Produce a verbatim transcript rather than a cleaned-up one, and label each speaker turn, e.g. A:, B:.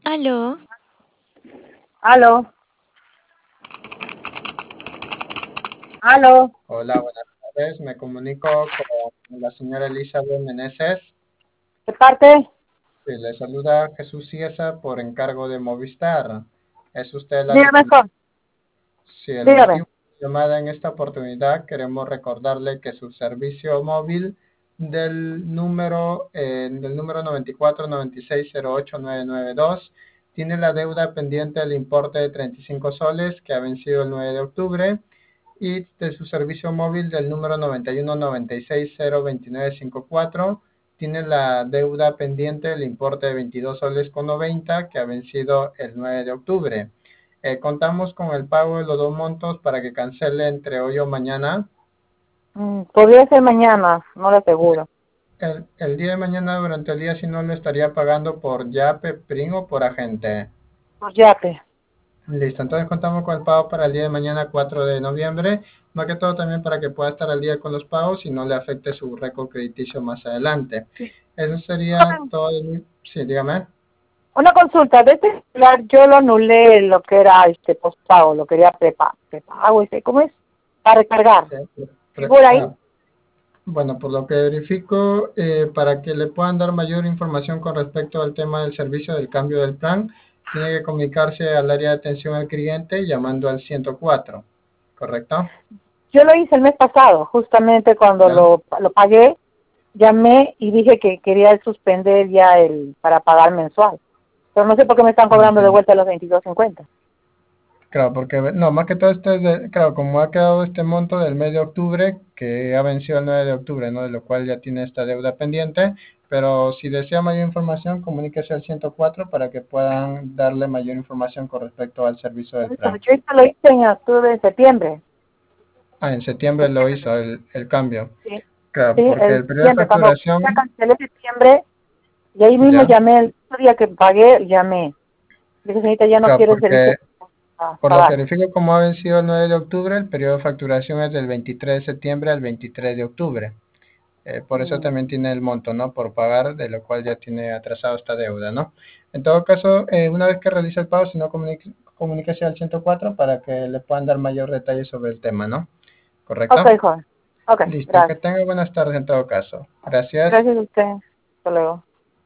A: Aló.
B: Aló, aló,
C: Hola, buenas tardes. Me comunico con la señora Elizabeth Meneses.
B: ¿de parte?
C: Sí, le saluda Jesús Ciesa por encargo de Movistar. ¿Es usted la
B: Dígame,
C: titular?
B: con,
C: Sí, el
B: dígame.
C: motivo de la llamada en esta oportunidad, queremos recordarle que su servicio móvil del número, eh, del número noventa y cuatro noventa y seis cero ocho nueve nueve dos tiene la deuda pendiente del importe de treinta y cinco soles que ha vencido el nueve de octubre, y de su servicio móvil del número noventa y uno noventa y seis cero veintinueve cincuenta y cuatro tiene la deuda pendiente del importe de veintidós soles con noventa que ha vencido el nueve de octubre. Eh, contamos con el pago de los dos montos para que cancele entre hoy o mañana.
B: Mm, podría ser mañana, no lo aseguro.
C: El, el día de mañana, durante el día, si no, lo estaría pagando por Yape, Prin o por agente.
B: Pues ya te.
C: Listo, entonces contamos con el pago para el día de mañana, cuatro de noviembre, más que todo también para que pueda estar al día con los pagos y no le afecte su récord crediticio más adelante. Eso sería todo. el- Sí, dígame.
B: Una consulta, de este celular yo lo anulé lo que era este postpago, lo quería prepa, prepago, este, ¿cómo es? Para recargar.
C: Sí, pre-
B: ¿Figura ahí?
C: ah, bueno, por lo que verifico, eh, para que le puedan dar mayor información con respecto al tema del servicio del cambio del plan, tiene que comunicarse al área de atención al cliente llamando al ciento cuatro, ¿correcto?
B: Yo lo hice el mes pasado, justamente cuando
C: ¿Ya?
B: lo, lo pagué, llamé y dije que quería suspender ya el para pagar mensual. Pero no sé por qué me están cobrando de
C: Entiendo.
B: vuelta los veintidós cincuenta.
C: Claro, porque, no, más que todo esto es de, claro, como ha quedado este monto del mes de octubre, que ha vencido el nueve de octubre, ¿no? De lo cual ya tiene esta deuda pendiente, pero si desea mayor información, comuníquese al ciento cuatro para que puedan darle mayor información con respecto al servicio del plan.
B: Yo esto lo hice en octubre, en septiembre.
C: Ah, en septiembre lo hizo el, el cambio.
B: Sí,
C: Claro,
B: sí,
C: porque
B: el
C: el periodo de
B: septiembre, cuando ya
C: facturación,
B: cancelé septiembre, y ahí mismo
C: ya,
B: llamé, el otro día que pagué, llamé. Dije, señorita, ya no
C: claro,
B: quiero el servicio
C: porque
B: a
C: por lo que
B: pagar.
C: verifico como ha vencido el nueve de octubre, el periodo de facturación es del veintitrés de septiembre al veintitrés de octubre. Eh, por eso
B: Mm.
C: también tiene el monto, ¿no? Por pagar, de lo cual ya tiene atrasado esta deuda, ¿no? En todo caso, eh, una vez que realice el pago, si no, comunique, comuníquese al ciento cuatro para que le puedan dar mayor detalle sobre el tema, ¿no?
B: Ok,
C: ¿Correcto?
B: joven. Ok,
C: Listo, que
B: gracias.
C: tenga buenas tardes en todo caso. Gracias.
B: Gracias a usted. Hasta luego.